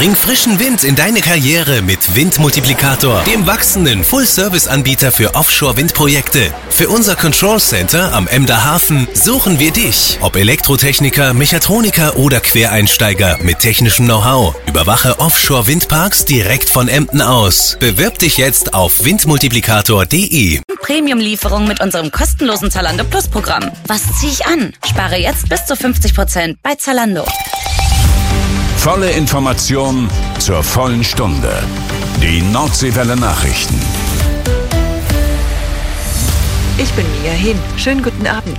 Bring frischen Wind in deine Karriere mit Windmultiplikator, dem wachsenden Full-Service-Anbieter für Offshore-Windprojekte. Für unser Control Center am Emder Hafen suchen wir dich. Ob Elektrotechniker, Mechatroniker oder Quereinsteiger mit technischem Know-how. Überwache Offshore-Windparks direkt von Emden aus. Bewirb dich jetzt auf windmultiplikator.de. Premium-Lieferung mit unserem kostenlosen Zalando Plus-Programm. Was ziehe ich an? Spare jetzt bis zu 50% bei Zalando. Volle Information zur vollen Stunde. Die Nordseewelle Nachrichten. Ich bin Mia Hin. Schönen guten Abend.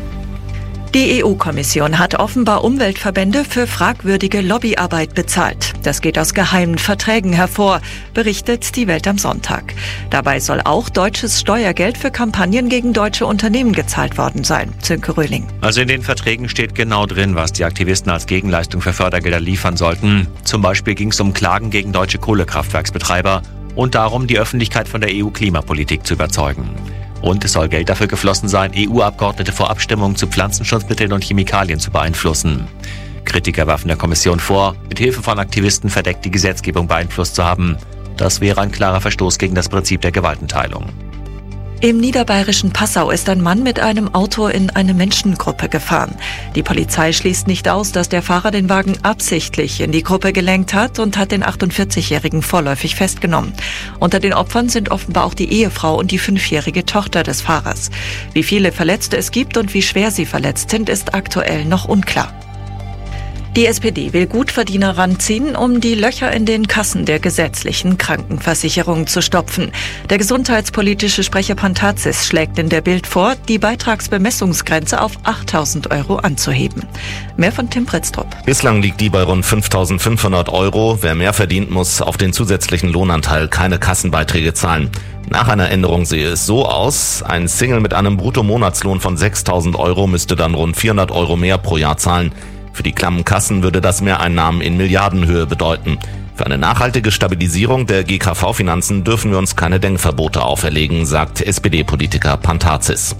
Die EU-Kommission hat offenbar Umweltverbände für fragwürdige Lobbyarbeit bezahlt. Das geht aus geheimen Verträgen hervor, berichtet die Welt am Sonntag. Dabei soll auch deutsches Steuergeld für Kampagnen gegen deutsche Unternehmen gezahlt worden sein. Sönke Röhling. Also in den Verträgen steht genau drin, was die Aktivisten als Gegenleistung für Fördergelder liefern sollten. Zum Beispiel ging es um Klagen gegen deutsche Kohlekraftwerksbetreiber und darum, die Öffentlichkeit von der EU-Klimapolitik zu überzeugen. Und es soll Geld dafür geflossen sein, EU-Abgeordnete vor Abstimmungen zu Pflanzenschutzmitteln und Chemikalien zu beeinflussen. Kritiker werfen der Kommission vor, mit Hilfe von Aktivisten verdeckt die Gesetzgebung beeinflusst zu haben. Das wäre ein klarer Verstoß gegen das Prinzip der Gewaltenteilung. Im niederbayerischen Passau ist ein Mann mit einem Auto in eine Menschengruppe gefahren. Die Polizei schließt nicht aus, dass der Fahrer den Wagen absichtlich in die Gruppe gelenkt hat und hat den 48-Jährigen vorläufig festgenommen. Unter den Opfern sind offenbar auch die Ehefrau und die 5-jährige Tochter des Fahrers. Wie viele Verletzte es gibt und wie schwer sie verletzt sind, ist aktuell noch unklar. Die SPD will Gutverdiener ranziehen, um die Löcher in den Kassen der gesetzlichen Krankenversicherung zu stopfen. Der gesundheitspolitische Sprecher Pantazis schlägt in der Bild vor, die Beitragsbemessungsgrenze auf 8.000 € anzuheben. Mehr von Tim Pritztrup. Bislang liegt die bei rund 5.500 €. Wer mehr verdient, muss auf den zusätzlichen Lohnanteil keine Kassenbeiträge zahlen. Nach einer Änderung sehe es so aus: ein Single mit einem Bruttomonatslohn von 6.000 € müsste dann rund 400 € mehr pro Jahr zahlen. Für die klammen Kassen würde das Mehreinnahmen in Milliardenhöhe bedeuten. Für eine nachhaltige Stabilisierung der GKV-Finanzen dürfen wir uns keine Denkverbote auferlegen, sagt SPD-Politiker Pantazis.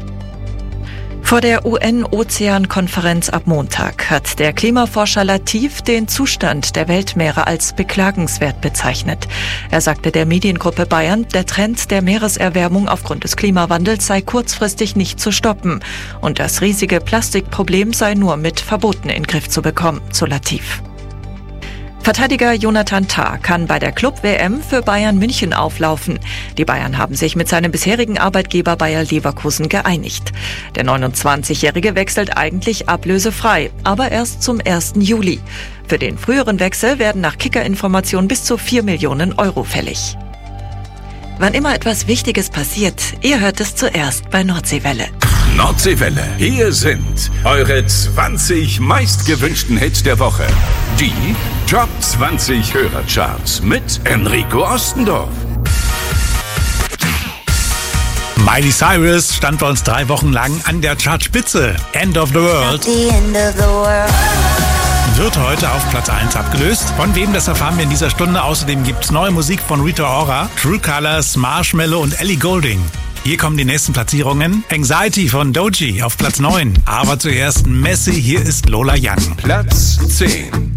Vor der UN-Ozean-Konferenz ab Montag hat der Klimaforscher Latif den Zustand der Weltmeere als beklagenswert bezeichnet. Er sagte der Mediengruppe Bayern, der Trend der Meereserwärmung aufgrund des Klimawandels sei kurzfristig nicht zu stoppen und das riesige Plastikproblem sei nur mit Verboten in den Griff zu bekommen, so Latif. Verteidiger Jonathan Tah kann bei der Club-WM für Bayern München auflaufen. Die Bayern haben sich mit seinem bisherigen Arbeitgeber Bayer Leverkusen geeinigt. Der 29-Jährige wechselt eigentlich ablösefrei, aber erst zum 1. Juli. Für den früheren Wechsel werden nach Kicker-Informationen bis zu 4 Millionen € fällig. Wann immer etwas Wichtiges passiert, ihr hört es zuerst bei Nordseewelle. Nordseewelle, hier sind eure 20 meistgewünschten Hits der Woche. Die Top 20 Hörercharts mit Enrico Ostendorf. Miley Cyrus stand bei uns 3 Wochen lang an der Chartspitze. End of the World. Wird heute auf Platz 1 abgelöst. Von wem, das erfahren wir in dieser Stunde. Außerdem gibt's neue Musik von Rita Ora, True Colors, Marshmello und Ellie Goulding. Hier kommen die nächsten Platzierungen. Anxiety von Doji auf Platz 9. Aber zuerst Messi, hier ist Lola Young. Platz 10.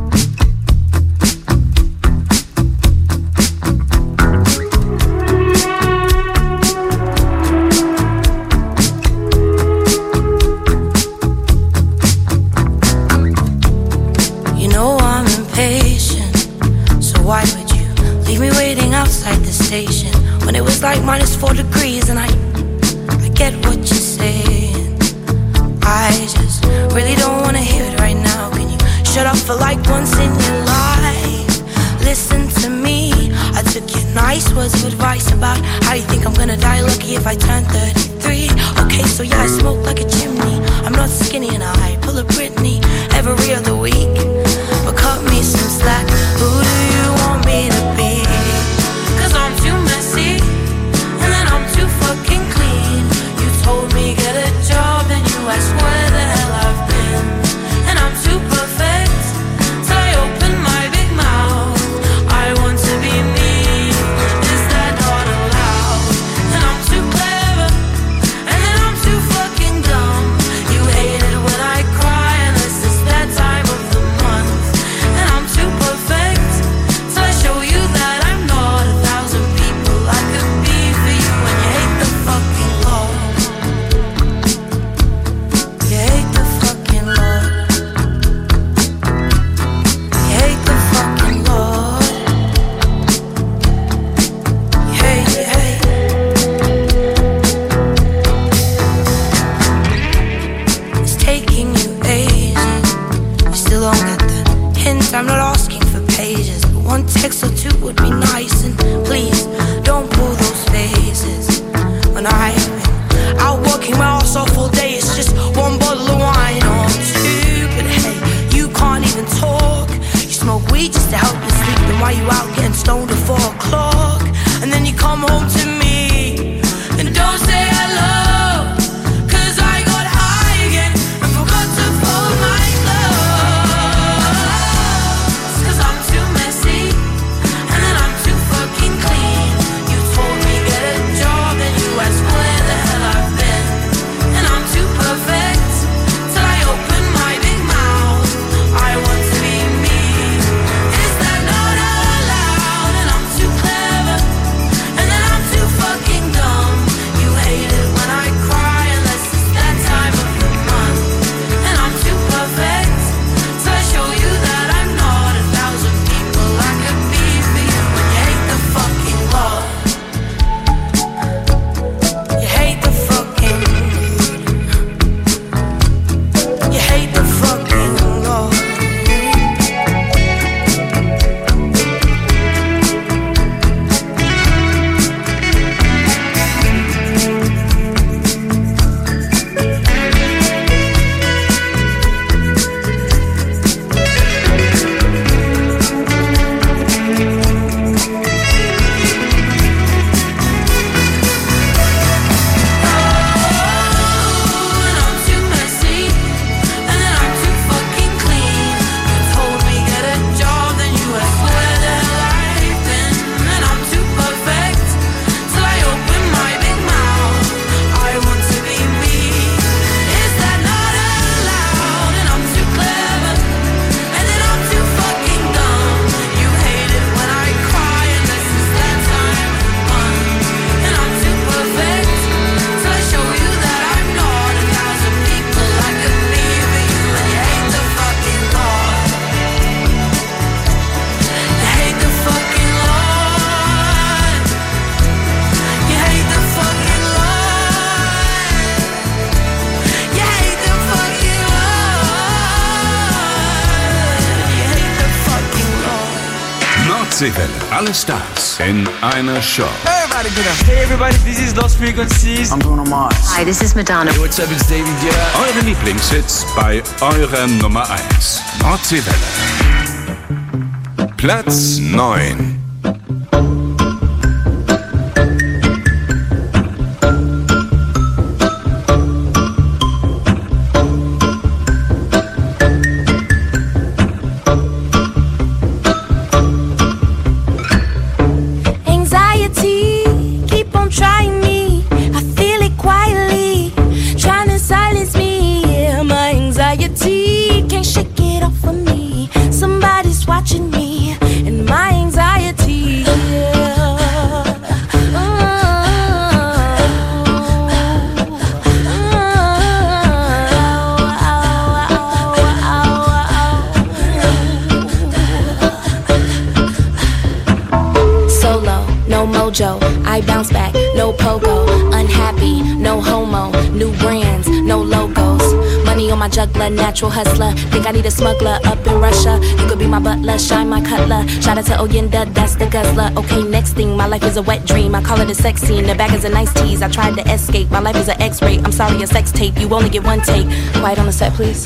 You know I'm impatient, so why would you leave me waiting outside the station? When it was like -4 degrees and I get what you're saying. I just really don't wanna hear it right now. Can you shut up for like once in your life? Listen to me. I took your nice words of advice about how you think I'm gonna die lucky if I turn 33. Okay, so yeah, I smoke like a chimney. I'm not skinny and I pull a Britney every other week. But cut me some slack. Who do you want me to be? 'Cause I'm too messy and then I'm too fucking clean. You told me get a job and you asked where the hell I've been. And I'm too perfect till I open my big mouth. I want to be me, is that not allowed? And I'm too clever and then I'm too fucking dumb. You hate it when I cry and this is that time of the month. promise I'm not asking for pages, but one text or two would be nice. And please, don't pull those faces. When I've been out working my ass off all day, it's just one bottle of wine or two. But hey, you can't even talk. You smoke weed just to help you sleep. Then why you out getting stoned at 4 o'clock? And then you come home to me and don't say hello. Alle Stars in einer Show. Hey everybody, this is Lost Frequencies. I'm Bruno Mars. Hi, this is Madonna. Hey, what's up, it's David Guetta. Eure Lieblingshits bei eurer Nummer 1. Nordseewelle. Platz 9. I bounce back, no pogo, unhappy, no homo, new brands, no logos. Money on my juggler, natural hustler. Think I need a smuggler up in Russia. You could be my butler, shine my cutler. Shout out to Oyenda, that's the guzzler. Okay, next thing, my life is a wet dream. I call it a sex scene, the bag is a nice tease. I tried to escape, my life is an X-ray. I'm sorry, a sex tape, you only get one take. Quiet on the set, please.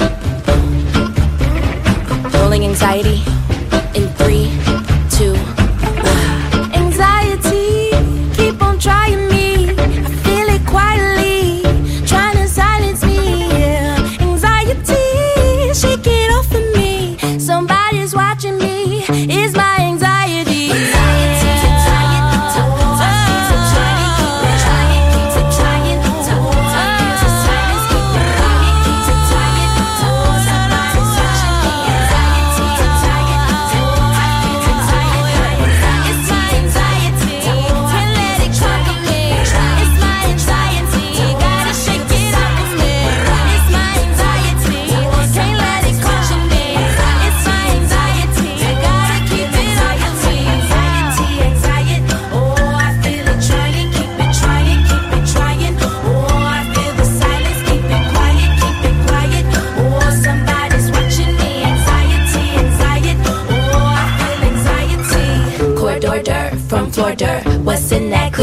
Rolling anxiety in 3, 2, 1. Anxiety, keep on trying me. I feel it quietly, trying to silence me. Yeah. Anxiety, shake it off of me. Somebody's watching me. It's my anxiety.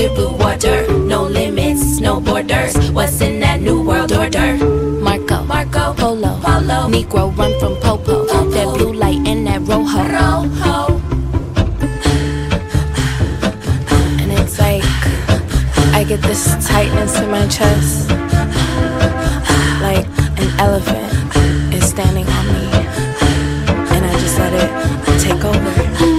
clear blue water. No limits, no borders. What's in that new world order? Marco, Polo, Negro run from Popo. That blue light and that rojo. And it's like I get this tightness in my chest, like an elephant is standing on me, and I just let it take over.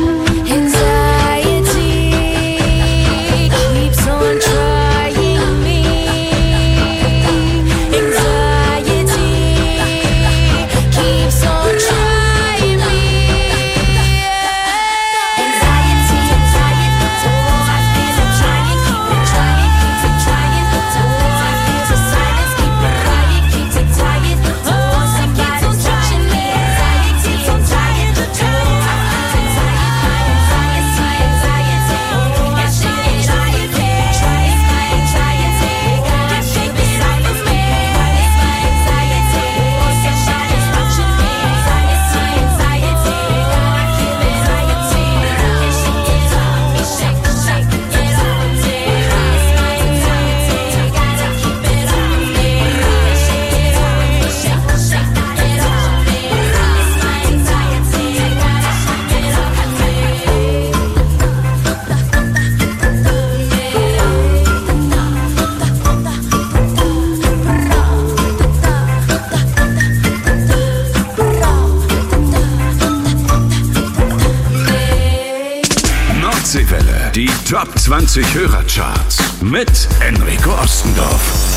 Die Top 20 Hörercharts mit Enrico Ostendorf.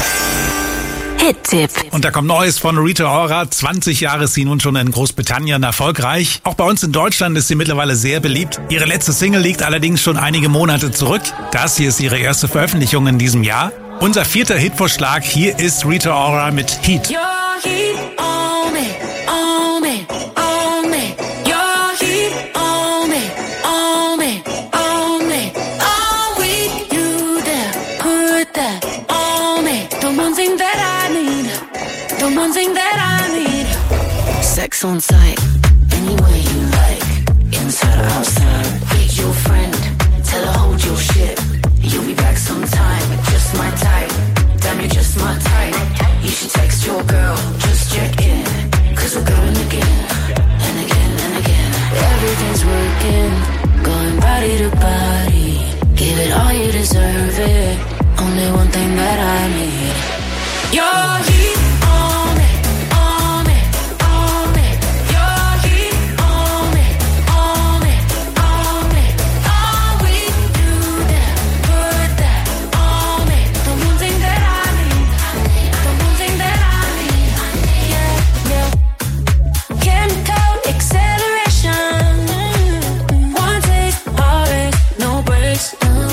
Hit-Tipp. Und da kommt Neues von Rita Ora. 20 Jahre ist sie nun schon in Großbritannien erfolgreich. Auch bei uns in Deutschland ist sie mittlerweile sehr beliebt. Ihre letzte Single liegt allerdings schon einige Monate zurück. Das hier ist ihre erste Veröffentlichung in diesem Jahr. Unser 4. Hitvorschlag, hier ist Rita Ora mit Heat. Your heat on me, on me, on me. Your heat on me, on me, on me. All week you there, put that on me. The one thing that I need, the one thing that I need. Sex on sight, any way you like. Inside or outside, meet your friend, tell her hold your shit. You'll be back sometime, just my type. Damn, you're just my type. You should text your girl, just check in. Cause we're going again, and again, and again. Everything's working, going body to body. Give it all, you deserve it. Only one thing that I need. Your heat on me, on me, on me. Your heat on me, on me, on me. All we do there, put that on me. The one thing that I need, the one thing that I need. Yeah, yeah. Chemical acceleration. One take, heartache, no breaks.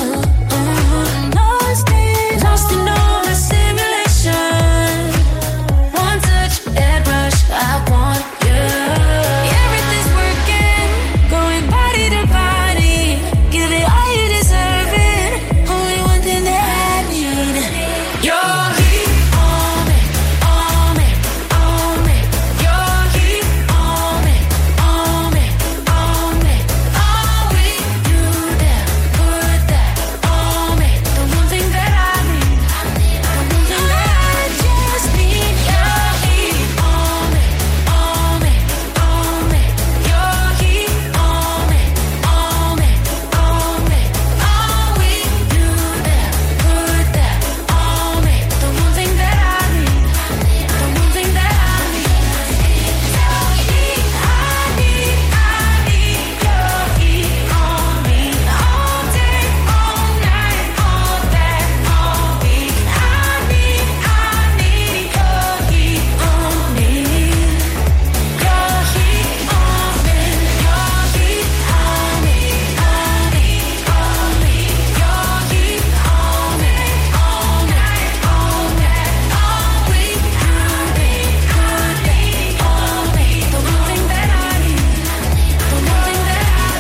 Lost in all the simulation. One touch, head rush, I want you. Everything's working, going body to body. Give it all, you deserve it. Only one thing that I need. Your heat on me, on me, on me. Your heat on me, on me, on me. All we do there, put that on me. The one thing that I need, the one thing that I just need. Your heat on me, on me, on me. Your heat on me, on me, on me. All we do there, put that on me. The one thing that I need, the one thing that I need. Your heat, I need your heat on me. All day, all night, all that, all week. I need your heat on me. Your heat on me, your heat on me, on me, on me. Your heat on me, all night, all that, all week. You need on me. The one thing that I need, the one thing that I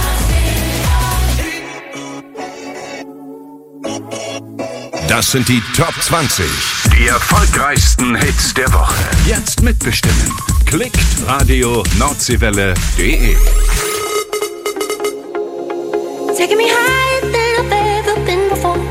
need. Das sind die Top 20. Die erfolgreichsten Hits der Woche. Jetzt mitbestimmen. Klickt radio-nordseewelle.de. Taking me higher than I've ever been before.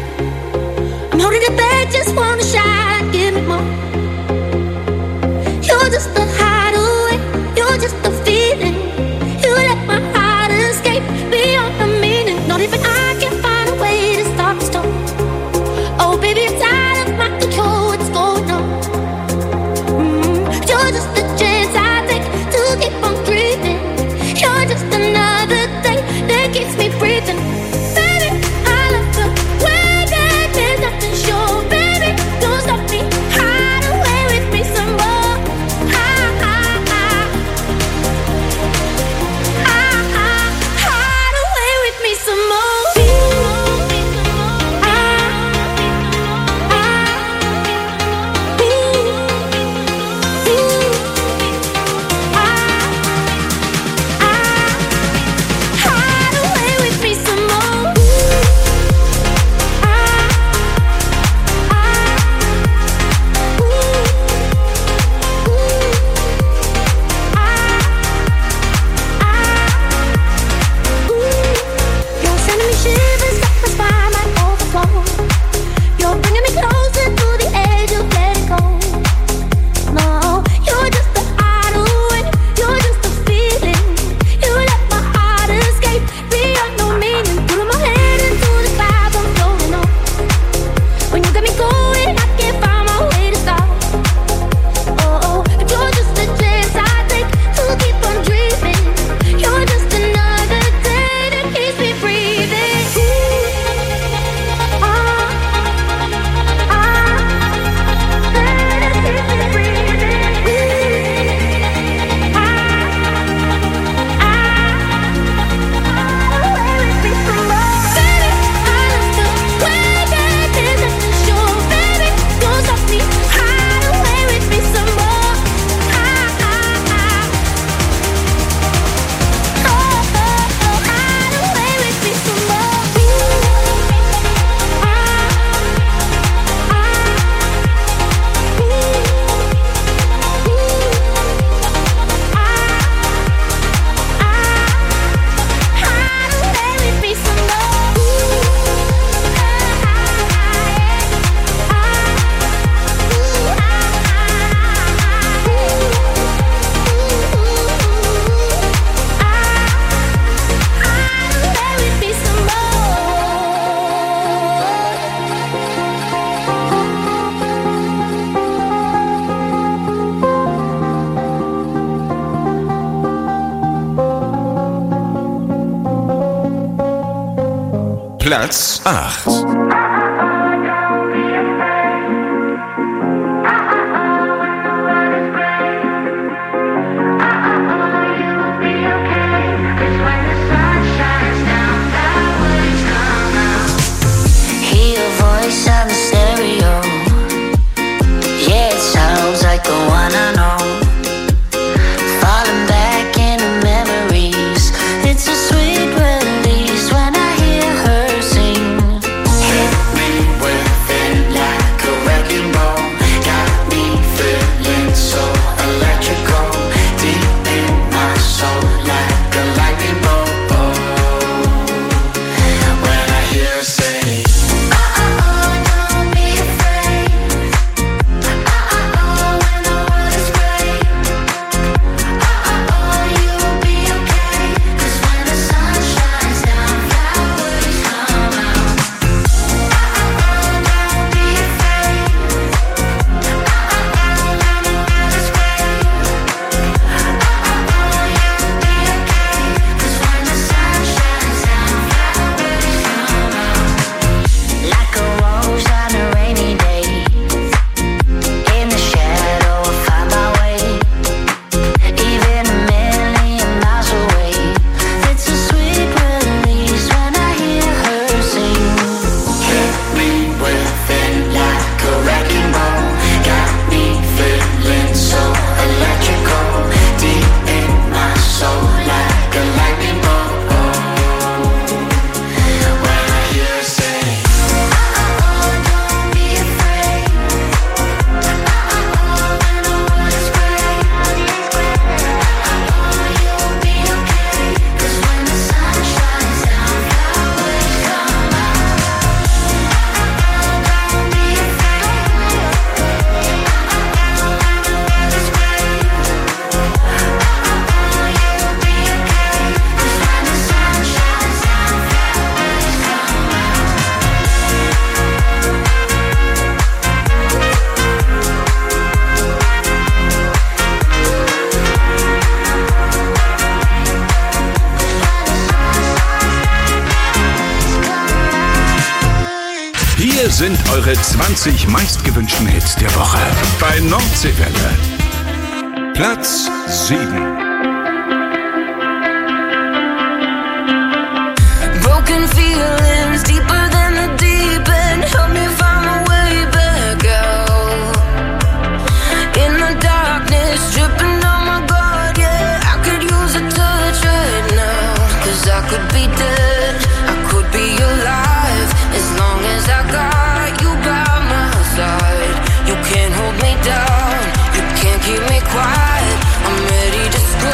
Platz 8. Hier sind eure 20 meistgewünschten Hits der Woche. Bei Nordseewelle. Platz 7. Broken feelings deeper than the deep end. Help me find my way back out. In the darkness, dripping on my guard, yeah. I could use a touch right now. 'Cause I could be dead, I could be alive. As long as I got you by my side. You can't hold me down, you can't keep me quiet. I'm ready to scream.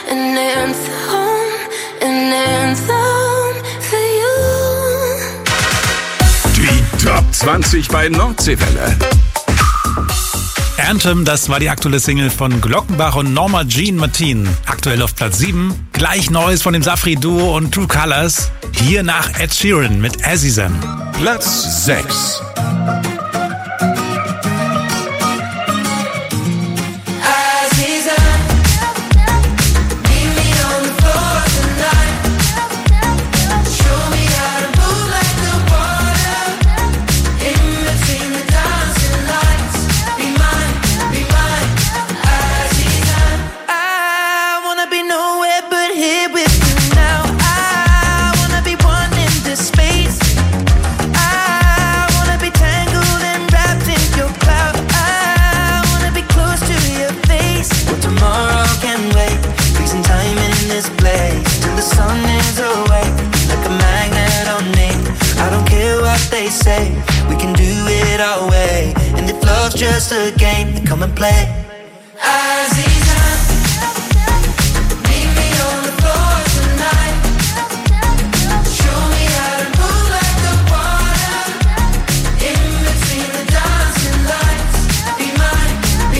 an anthem for you. Die Top 20 bei Nordseewelle. Anthem, das war die aktuelle Single von Glockenbach und Norma Jean Martin. Aktuell auf Platz 7. Gleich Neues von dem Safri-Duo und True Colors. Hier nach Ed Sheeran mit Azizan. Platz 6. We can do it our way, and if love's just a game, then come and play. Azizan, meet me on the floor tonight. Show me how to move like the water in between the dancing lights. Be mine,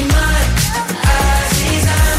Azizan.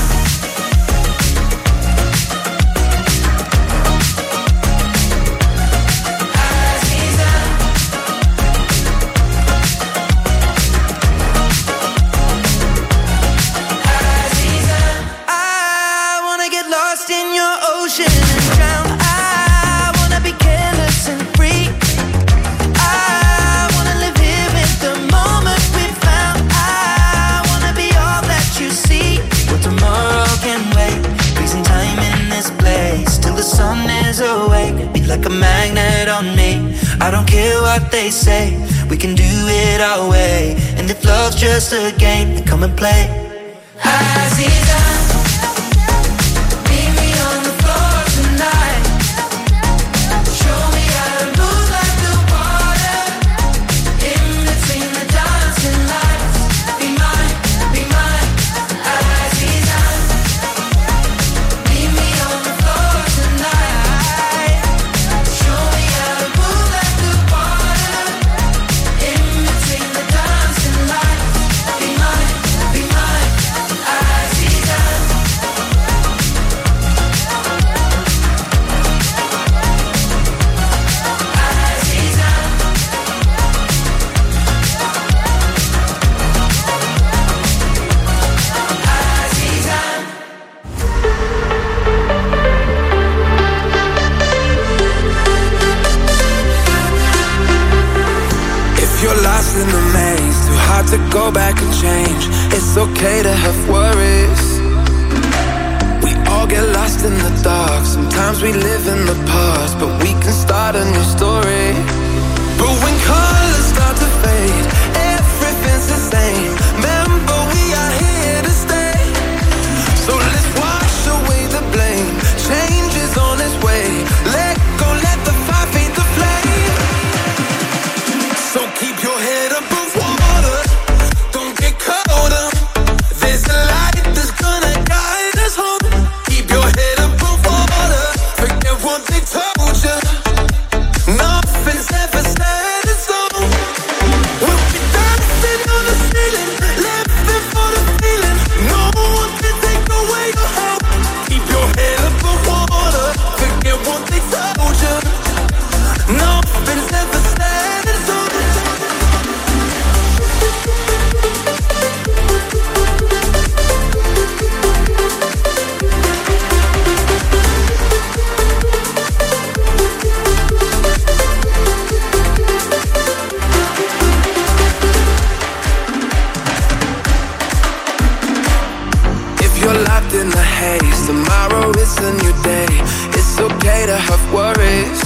Like a magnet on me. I don't care what they say. We can do it our way, and if love's just a game, then come and play. Azizan, meet me on the floor tonight. Show me how to move like the water in between the dancing lights. Be mine, Azizan. Meet me on the floor tonight. Show me how to move like the water in between the dancing lights. Be mine, Azizan. If you're lost in the maze, too hard to go back and change. It's okay to have worries. We all get lost in the dark. Sometimes we live in the past, but we can start a new story. But when colors start to fade, everything's the same. Remember, we are here to stay. So let's wash away the blame. Change is on its way. Let go, let the fire feed the flame. So keep your head above water. Don't get caught up. There's a light that's gonna guide us home. Keep your head above water. Forget what they told you. Nothing's ever set in stone. We'll be dancing on the ceiling, living for the feeling. No one can take away your hope. Keep your head above water. Forget what they told you. Nothing's ever set in stone. If you're locked in the haze, tomorrow is a new day. It's okay to have worries.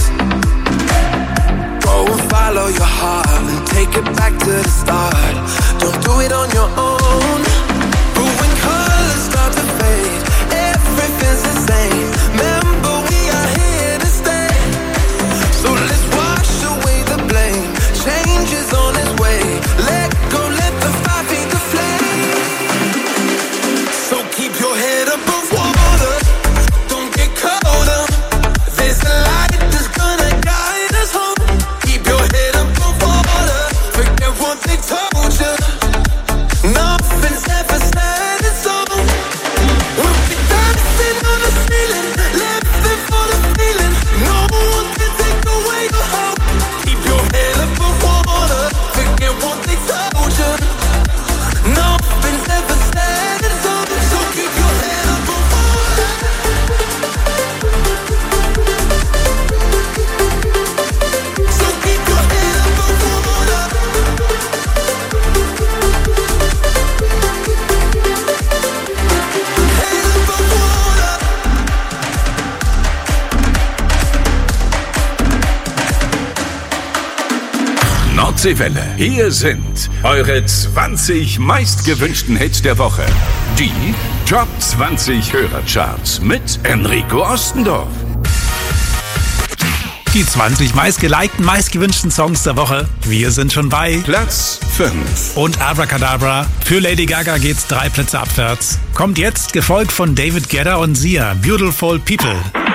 Go and follow your heart and take it back to the start. Don't do it on your own. But when colors start to fade, everything's the same. Remember, we are here to stay. So let's wash away the blame. Change is on its way. Let go, let the fire feed the flame. So keep your head above water. Nordseewelle. Hier sind eure 20 meistgewünschten Hits der Woche. Die Top 20 Hörercharts mit Enrico Ostendorf. Die 20 meistgelikten, meistgewünschten Songs der Woche. Wir sind schon bei Platz 5. Und Abracadabra. Für Lady Gaga geht's 3 Plätze abwärts. Kommt jetzt, gefolgt von David Guetta und Sia. Beautiful People.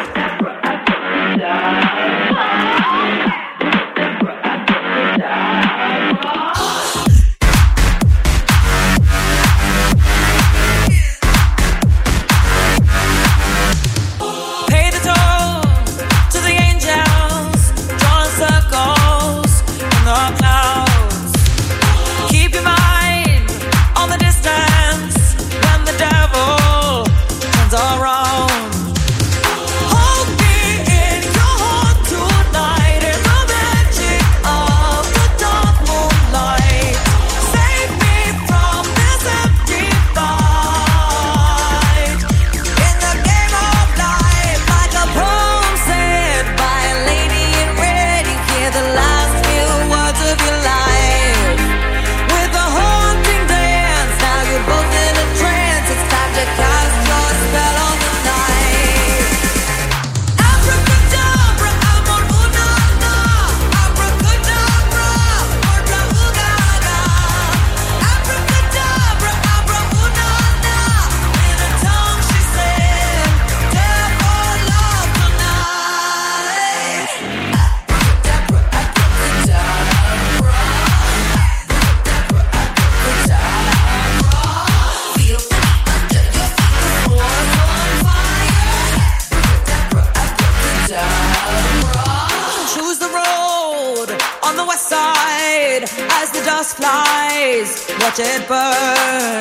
Watch it burn.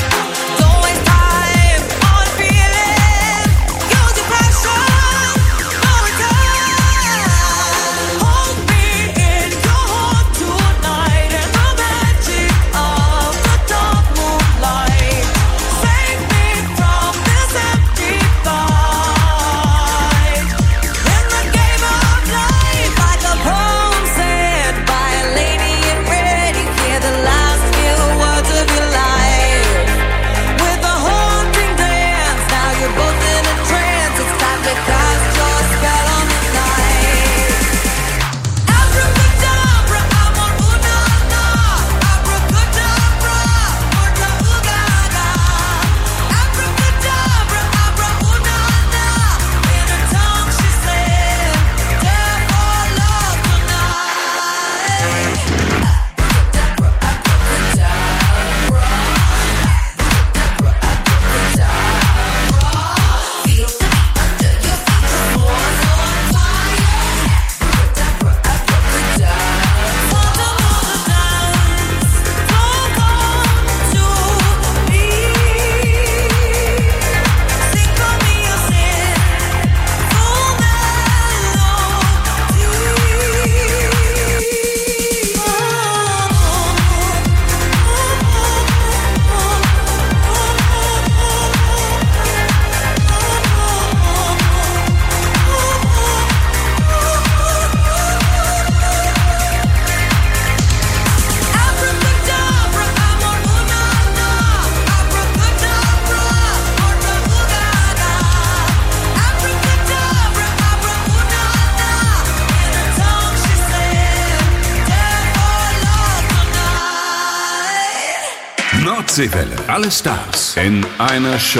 Nordseewelle. Alle Stars in einer Show.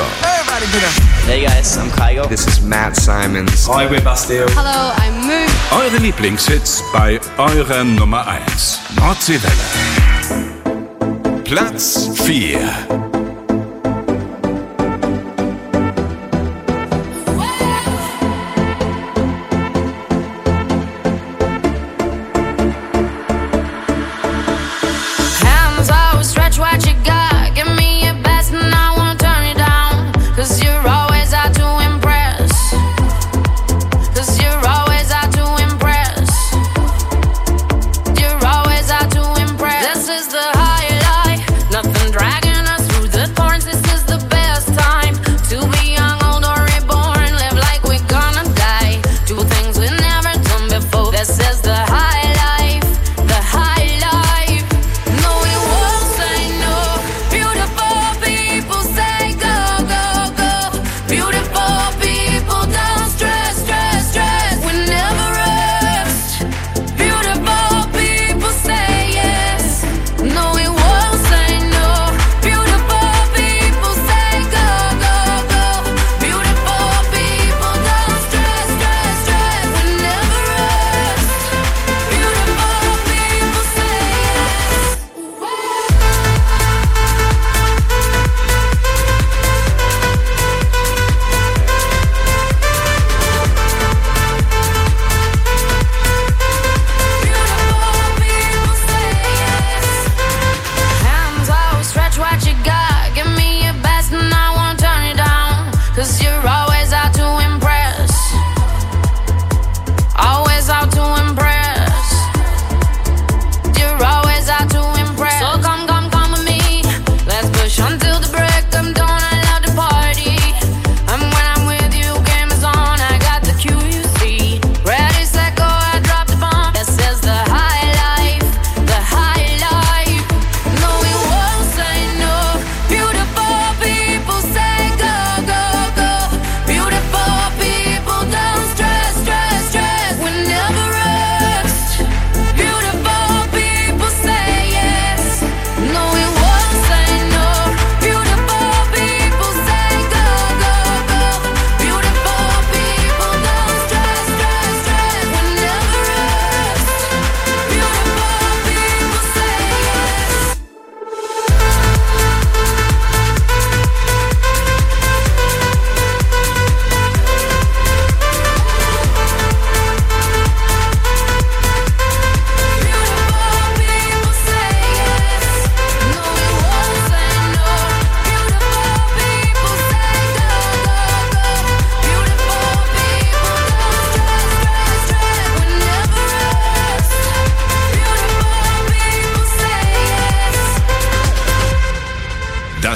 Hey guys, I'm Kygo. This is Matt Simons. Hi, we're Bastille. Hello, I'm Moo. Eure Lieblingshits bei eurer Nummer 1. Nordseewelle. Platz 4. This is the highlight, nothing dragging us through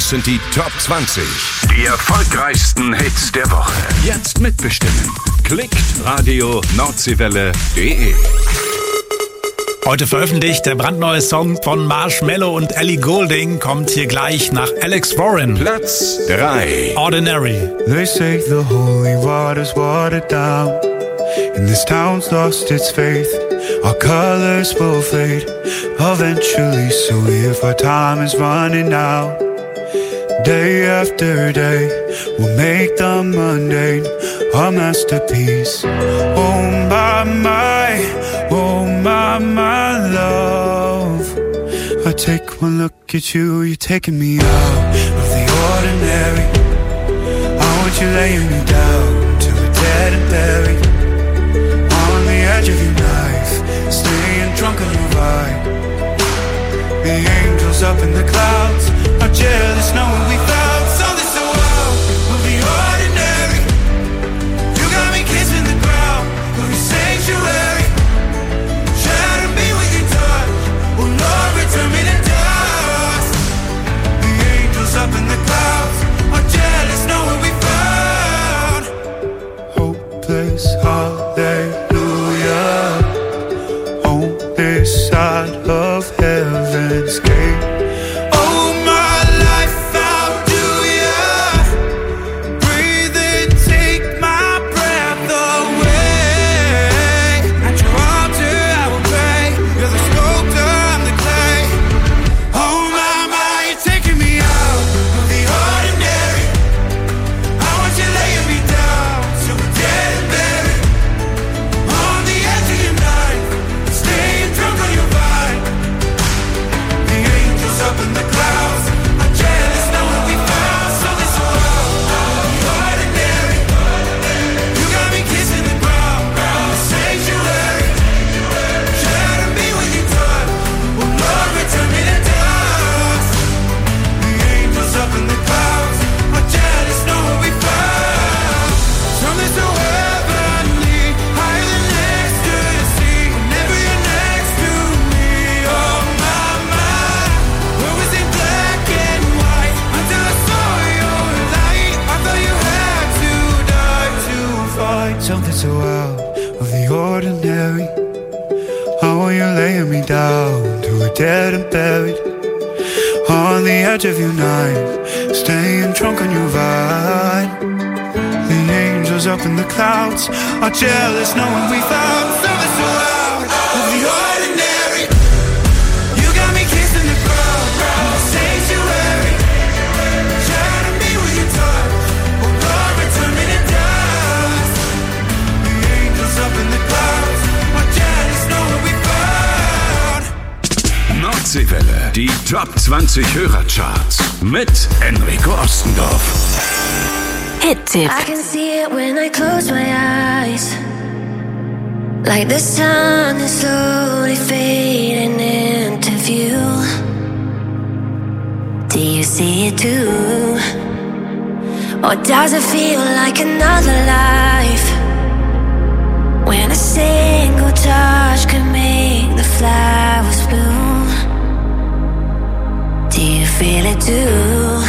Das sind die Top 20. Die erfolgreichsten Hits der Woche. Jetzt mitbestimmen. Klickt radio-nordseewelle.de. Heute veröffentlicht der brandneue Song von Marshmello und Ellie Goulding, kommt hier gleich nach Alex Warren. Platz 3. Ordinary. They say the holy water's watered down, and this town's lost its faith. Our colors will fade eventually, so if our time is running out, day after day, we'll make the mundane our masterpiece. Oh my love, I take one look at you, you're taking me out of the ordinary. I want you laying me down till we're dead and buried, on the edge of your knife, staying drunk on your ride. The angels up in the clouds are jealous knowing we found something so wild of the ordinary. You got me kissing the ground of your sanctuary. Shatter me with your touch, oh Lord, return me to dust. The angels up in the clouds are jealous knowing we found hopeless hallelujah on this side of heaven's gate. Something so out of the ordinary. How are you laying me down till we're dead and buried, on the edge of your night, staying drunk on your ride. The angels up in the clouds are jealous knowing we found something so out of the ordinary. You got me kissing the ground of the sanctuary. Shatter me with your touch, oh Lord, return me to dust. The angels up in the clouds are jealous knowing we found. Nordseewelle, die Top 20 Hörercharts mit Enrico Ostendorf. Hit-Tipp. I can see it when I close my eyes, like the sun is slowly fading into view. Do you see it too? Or does it feel like another life, when a single touch can make the flowers bloom? Do you feel it too?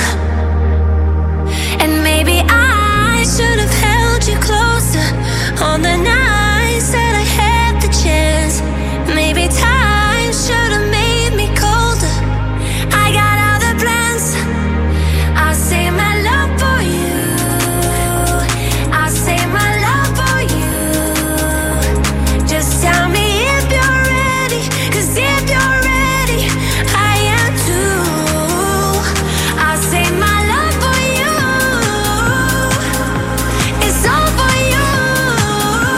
And maybe I should have held you closer on the nights that I had the chance. Maybe time should have made me colder. I got other plans. I'll save my love for you. I'll save my love for you. Just tell me if you're ready, 'cause if you're ready, I am too. I'll save my love for you. It's all for you.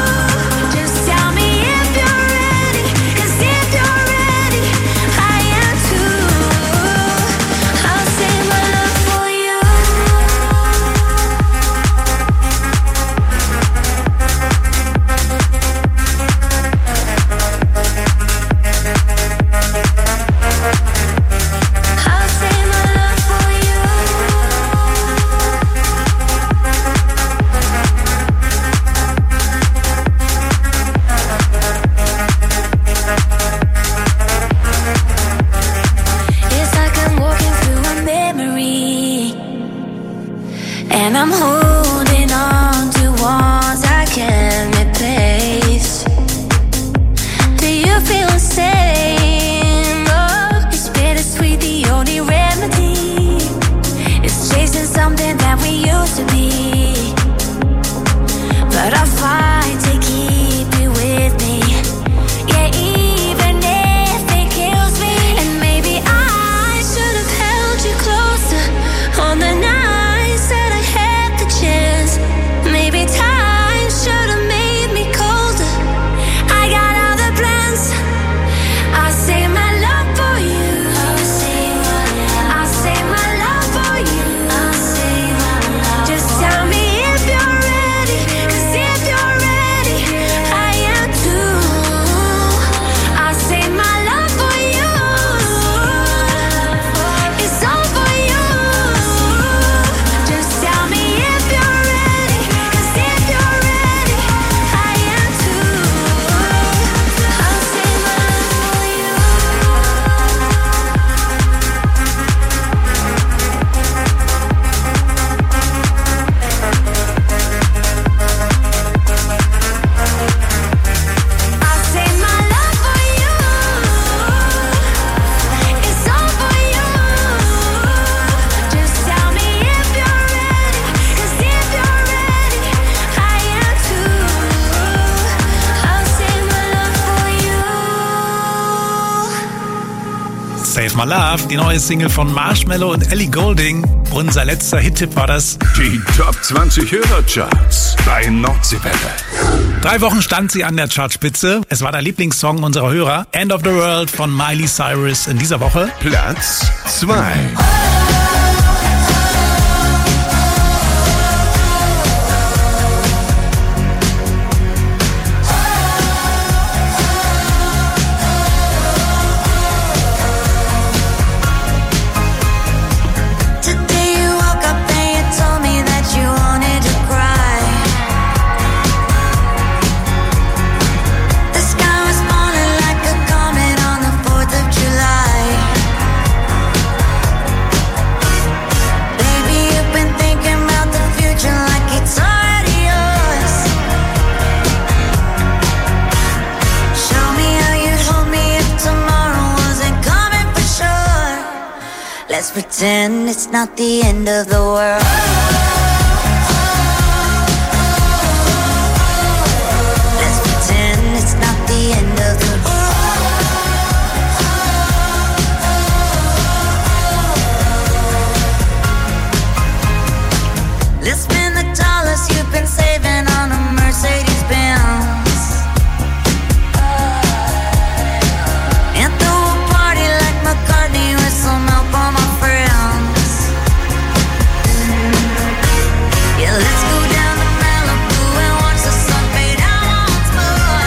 And I'm holding on to walls I can't replace. Do you feel the same? Oh, it's bittersweet, the only remedy is chasing something that we used to be. But I'll fight to keep you with me. Yeah, even if it kills me. And maybe I should have held you closer on the nights that I had the chance. Maybe time should have made me colder. I got other plans. I'll save my love for you. I'll save my love for you. Just tell me if you're ready. 'Cause if you're ready, I am too. I'll save my love for you. It's all for you. Just tell me if you're ready. 'Cause if you're ready, I am too. I'll save my love for you. I'll save my love for you. It's all for you. Just tell me if you're ready. 'Cause if you're ready, I am too. I'll save my love for you. Save My Love, die neue Single von Marshmello und Ellie Goulding. Unser letzter Hit-Tipp war das. Die Top 20 Hörercharts bei Nordseewelle. 3 Wochen stand sie an der Chartspitze. Es war der Lieblingssong unserer Hörer. End of the World von Miley Cyrus in dieser Woche. Platz 2. Today you woke up and you told me that you wanted to cry. The sky was falling like a comet on the 4th of July. Baby, you've been thinking about the future like it's already yours. Show me how you'd hold me if tomorrow wasn't coming for sure. Let's pretend it's not the end of the world. Let's pretend it's not the end of the world. Let's spend the dollars you've been saving on a Mercedes-Benz. And throw a party like McCartney with some help on my friends. Yeah, let's go down to Malibu and watch the sun fade out once more.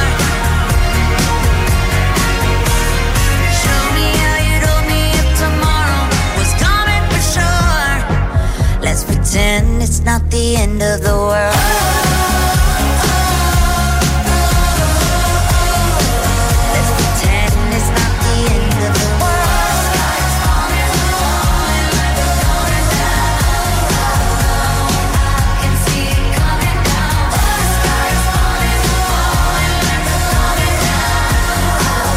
Show me how you'd hold me if tomorrow was coming for sure. Let's pretend it's not the end of the world. Let's pretend it's not the end of the world. I can see it coming down. The sky is falling, falling like it's coming down.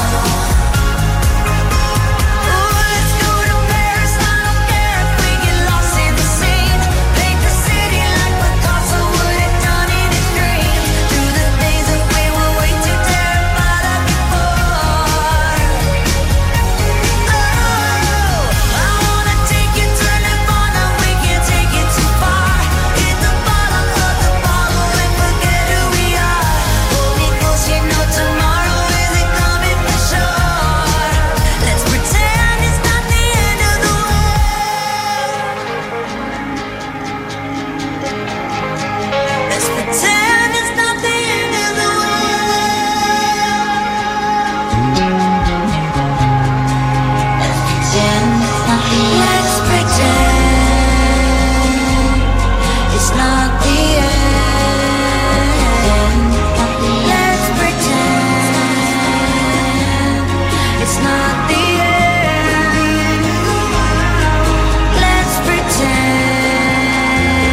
Ooh, let's go to Paris. I don't care if we get lost in the scene. Paint the city like Picasso would have done in his dreams. Do the things that we were way too terrified of before. Oh, I wanna take you to Nirvana. We can't take it too far. Hit the bottom of the bottle and forget who we are. Hold me close, you know tomorrow isn't coming for sure. Let's pretend it's not the end of the world. Let's pretend it's not the end of the world. Let's pretend it's not the end. Let's pretend it's not the end. Let's pretend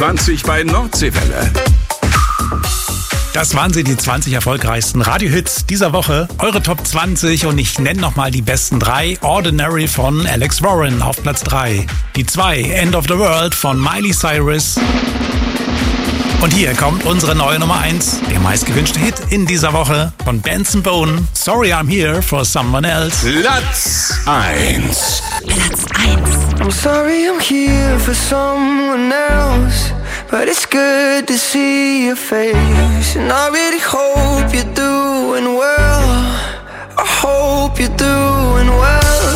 20 bei Nordseewelle. Das waren sie, die 20 erfolgreichsten Radiohits dieser Woche. Eure Top 20 und ich nenne nochmal die besten 3. Ordinary von Alex Warren auf Platz 3. Die 2, End of the World von Miley Cyrus. Und hier kommt unsere neue Nummer 1, der meistgewünschte Hit in dieser Woche von Benson Boone. Sorry I'm here for someone else. Platz 1. Platz 1. I'm sorry I'm here for someone else, but it's good to see your face. And I really hope you're doing well. I hope you're doing well.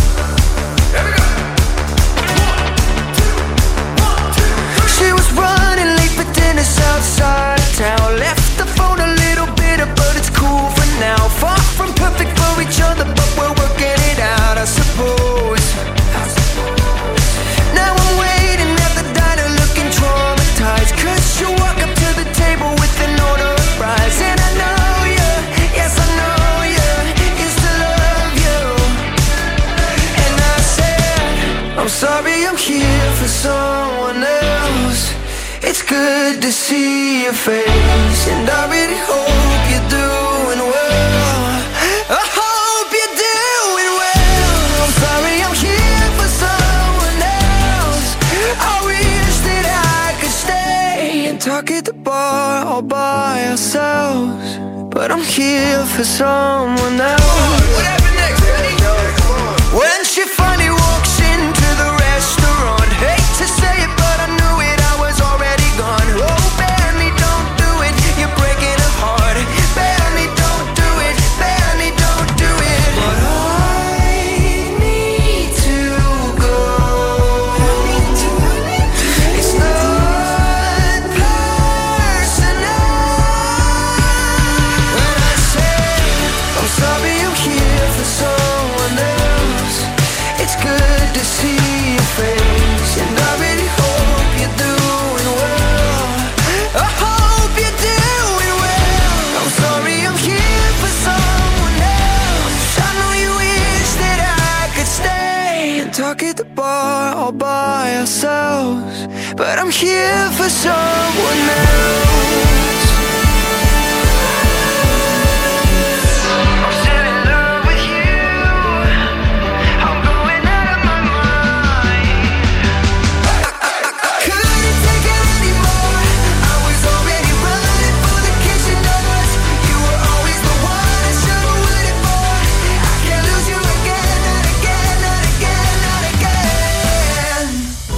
She was running late for dinner's outside town. Left the phone a little bitter, but it's cool for now. Far from perfect for each other, but we're working it out, I suppose. Now I'm waiting at the diner looking traumatized, 'cause you walk up to the table with an order of fries. And I know you, yes I know you, used to love you. And I said, I'm sorry I'm here for someone else. It's good to see your face, and I really hope you're doing well. I hope you're doing well. I'm sorry I'm here for someone else. I wish that I could stay and talk at the bar all by ourselves, but I'm here for someone else. Whatever next, ready? When she finally walks into the restaurant, hate to say it, but I knew it, I was already gone. Oh, Benny, don't do it, you're breaking her heart. Benny, don't do it, Benny, don't do it. But I need to go. It's not personal. When I say I'm sorry I'm here for someone else, it's good to see your face, and I really hope you're doing well. I hope you're doing well. I'm sorry I'm here for someone else. I know you wish that I could stay and talk at the bar all by ourselves, but I'm here for someone else. I'm still in love with you. I'm going out of my mind. I couldn't take it anymore. I was already running for the kitchen doors. You were always the one I should've waited for. I can't lose you again, not again, not again, not again.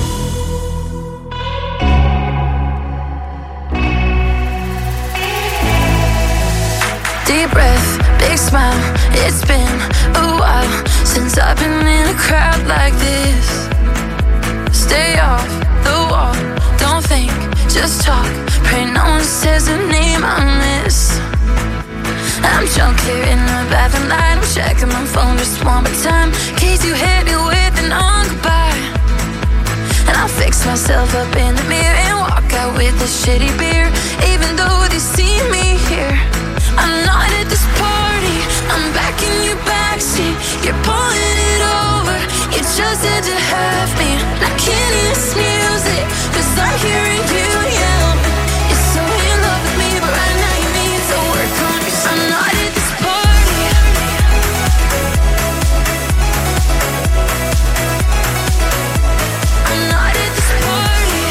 Deep breath, big smile. It's been a while since I've been in a crowd like this. Stay off the wall, don't think, just talk. Pray no one says the name I miss. I'm drunk here in the bathroom light. I'm checking my phone just one more time, in case you hit me with an on goodbye. And I'll fix myself up in the mirror and walk out with a shitty beer. Even though they see me here, I'm not at this party. I'm back in your backseat. You're pulling it over. You just had to have me. I can't hear this music, 'cause I'm hearing you yell. You're so in love with me, but right now you need to work on me. I'm not at this party. I'm not at this party.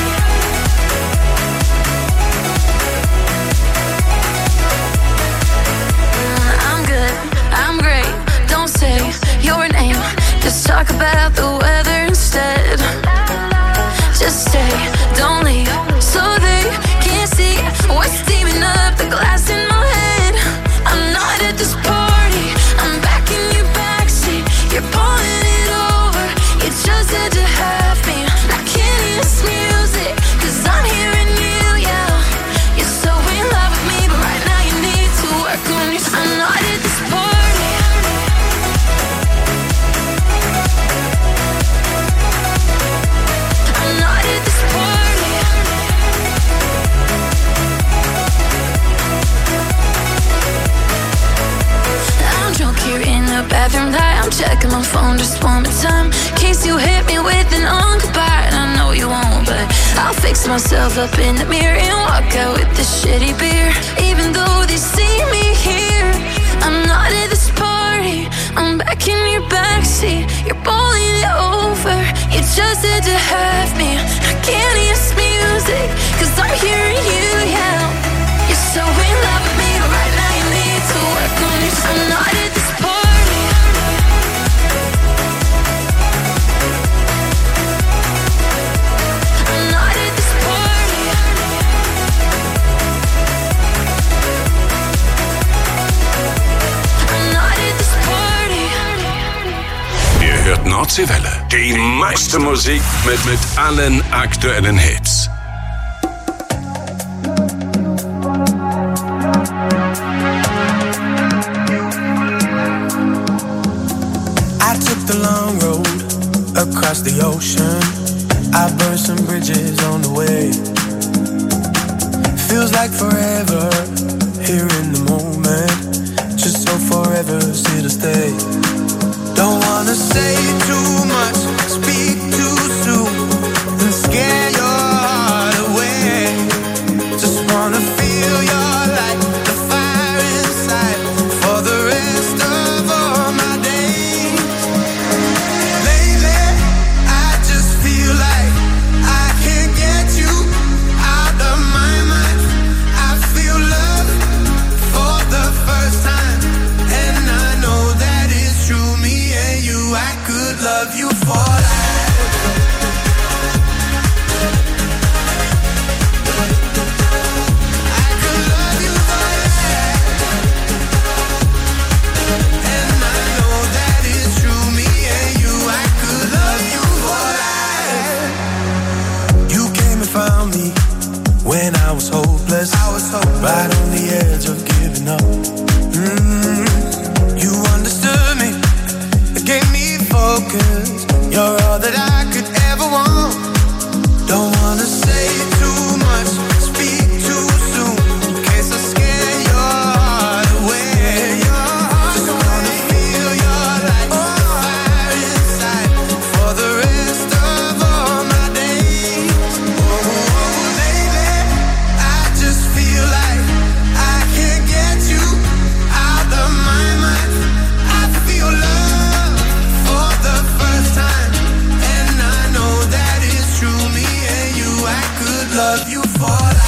I'm good, I'm great. Don't say your name, just talk about the weather instead. Just stay, don't leave, so they can't see what's steaming up the glass in my head. I'm not at this party. I'm back in your backseat. You're pulling it over. You just had to have me. I can't hear this music, 'cause I'm hearing you yell. You're so in love with me, but right now you need to work on you. I'm not at this party. I'm not at this party. I'm drunk here in the bathroom light. I'm checking my phone just one more time, in case you hit me with an on goodbye. And I know you won't, but I'll fix dress myself up in the mirror and walk out with the shitty beer. Even though they see me here, I'm not at this party. I'm back in your backseat. You're bowling it over. You just had to have me. I can't hear this music, cause I'm hearing you yell. You're so in love with me right now, you need to work on it. I'm not at this party. I'm not at this party. I'm not at this party. Ihr hört Nordseewelle. Die meiste Musik mit allen aktuellen Hits. I took the long road across the ocean. I burned some bridges on the way. Feels like forever here in the moment. Just so forever's here to stay. Don't wanna say too much, speak too soon, and scare your heart away. Just wanna feel your light, the fire inside, for the rest of all my days. Lately, I just feel like I can't get you out of my mind. I feel love for the first time, and I know that it's true. Me and you, I could love you for life. I could love you for life, and I know that it's true. Me and you, I could love you for life. You came and found me when I was hopeless. Right on the edge of giving up. You understood me, gave me focus. You're all that I could ever want. Don't wanna say too much, speak too soon, in case I scare your heart away. Just wanna feel your light, the fire inside, for the rest of all my days. Oh, baby, I just feel like I can't get you out of my mind. I feel love for the first time, and I know that it's true. Me and you, I could love you for life.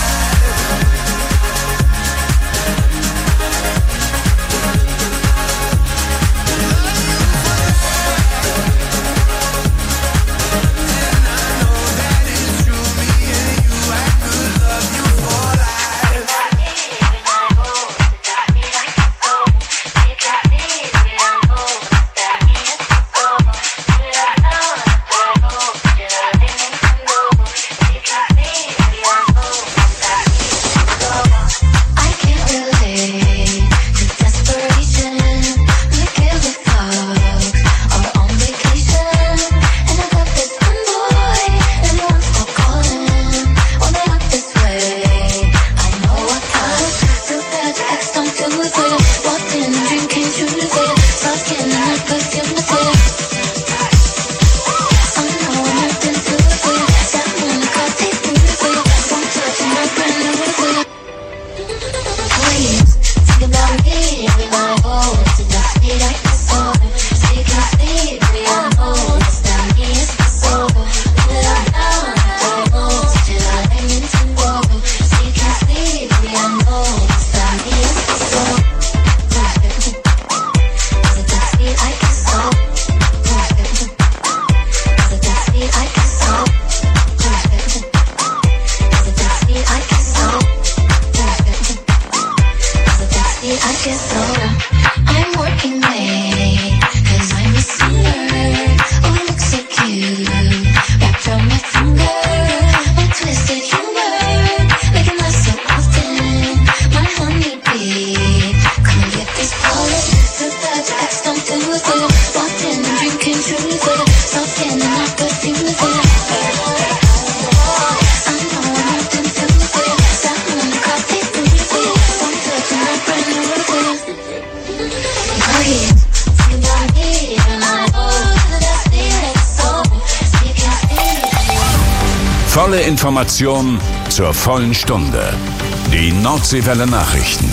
Information zur vollen Stunde. Die Nordseewelle Nachrichten.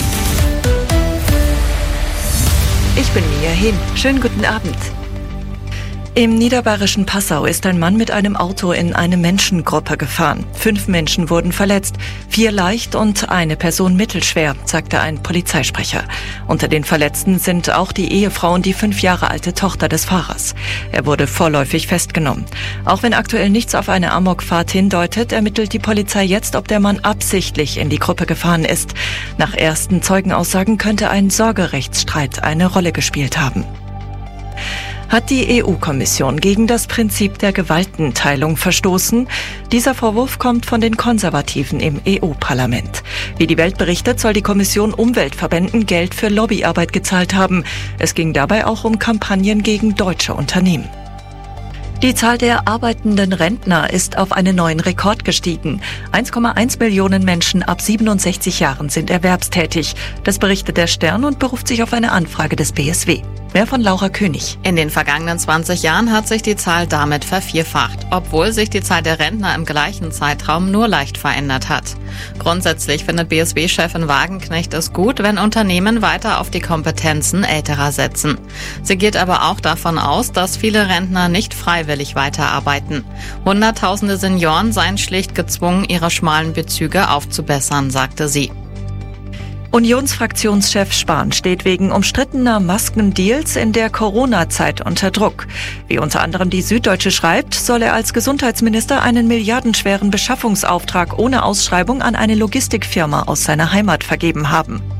Ich bin Mia Hin. Schönen guten Abend. Im niederbayerischen Passau ist ein Mann mit einem Auto in eine Menschengruppe gefahren. 5 Menschen wurden verletzt, 4 leicht und eine Person mittelschwer, sagte ein Polizeisprecher. Unter den Verletzten sind auch die Ehefrau und die 5 Jahre alte Tochter des Fahrers. Er wurde vorläufig festgenommen. Auch wenn aktuell nichts auf eine Amokfahrt hindeutet, ermittelt die Polizei jetzt, ob der Mann absichtlich in die Gruppe gefahren ist. Nach ersten Zeugenaussagen könnte ein Sorgerechtsstreit eine Rolle gespielt haben. Hat die EU-Kommission gegen das Prinzip der Gewaltenteilung verstoßen? Dieser Vorwurf kommt von den Konservativen im EU-Parlament. Wie die Welt berichtet, soll die Kommission Umweltverbänden Geld für Lobbyarbeit gezahlt haben. Es ging dabei auch um Kampagnen gegen deutsche Unternehmen. Die Zahl der arbeitenden Rentner ist auf einen neuen Rekord gestiegen. 1,1 Millionen Menschen ab 67 Jahren sind erwerbstätig. Das berichtet der Stern und beruft sich auf eine Anfrage des BSW. Mehr von Laura König. In den vergangenen 20 Jahren hat sich die Zahl damit vervierfacht, obwohl sich die Zahl der Rentner im gleichen Zeitraum nur leicht verändert hat. Grundsätzlich findet BSW-Chefin Wagenknecht es gut, wenn Unternehmen weiter auf die Kompetenzen Älterer setzen. Sie geht aber auch davon aus, dass viele Rentner nicht freiwillig weiterarbeiten. Hunderttausende Senioren seien schlicht gezwungen, ihre schmalen Bezüge aufzubessern, sagte sie. Unionsfraktionschef Spahn steht wegen umstrittener Maskendeals in der Corona-Zeit unter Druck. Wie unter anderem die Süddeutsche schreibt, soll er als Gesundheitsminister einen milliardenschweren Beschaffungsauftrag ohne Ausschreibung an eine Logistikfirma aus seiner Heimat vergeben haben.